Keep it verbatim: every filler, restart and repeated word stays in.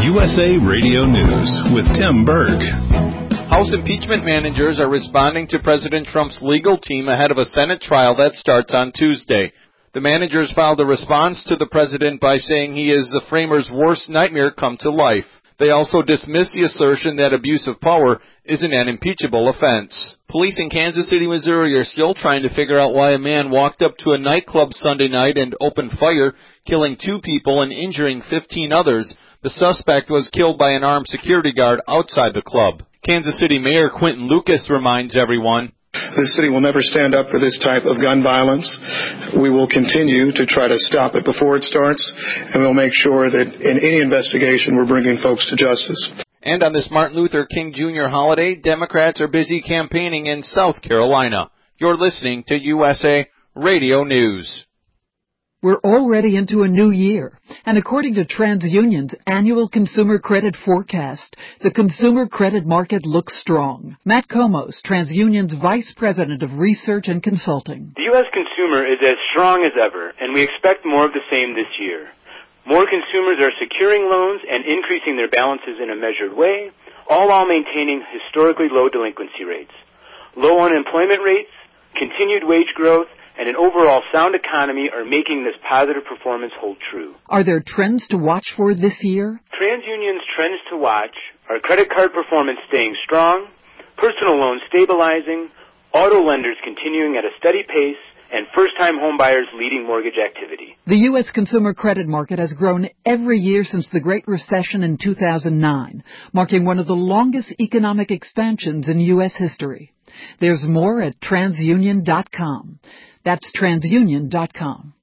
U S A Radio News with Tim Berg. House impeachment managers are responding to President Trump's legal team ahead of a Senate trial that starts on Tuesday. The managers filed a response to the president by saying he is the framer's worst nightmare come to life. They also dismissed the assertion that abuse of power isn't an impeachable offense. Police in Kansas City, Missouri are still trying to figure out why a man walked up to a nightclub Sunday night and opened fire, killing two people and injuring fifteen others. The suspect was killed by an armed security guard outside the club. Kansas City Mayor Quinton Lucas reminds everyone, "The city will never stand up for this type of gun violence. We will continue to try to stop it before it starts, and we'll make sure that in any investigation we're bringing folks to justice." And on this Martin Luther King Junior holiday, Democrats are busy campaigning in South Carolina. You're listening to U S A Radio News. We're already into a new year, and according to TransUnion's annual consumer credit forecast, the consumer credit market looks strong. Matt Komos, TransUnion's Vice President of Research and Consulting. The U S consumer is as strong as ever, and we expect more of the same this year. More consumers are securing loans and increasing their balances in a measured way, all while maintaining historically low delinquency rates. Low unemployment rates, continued wage growth, and an overall sound economy are making this positive performance hold true. Are there trends to watch for this year? TransUnion's trends to watch are credit card performance staying strong, personal loans stabilizing, auto lenders continuing at a steady pace, and first-time homebuyers leading mortgage activity. The U S consumer credit market has grown every year since the Great Recession in two thousand nine, marking one of the longest economic expansions in U S history. There's more at TransUnion dot com. That's TransUnion dot com.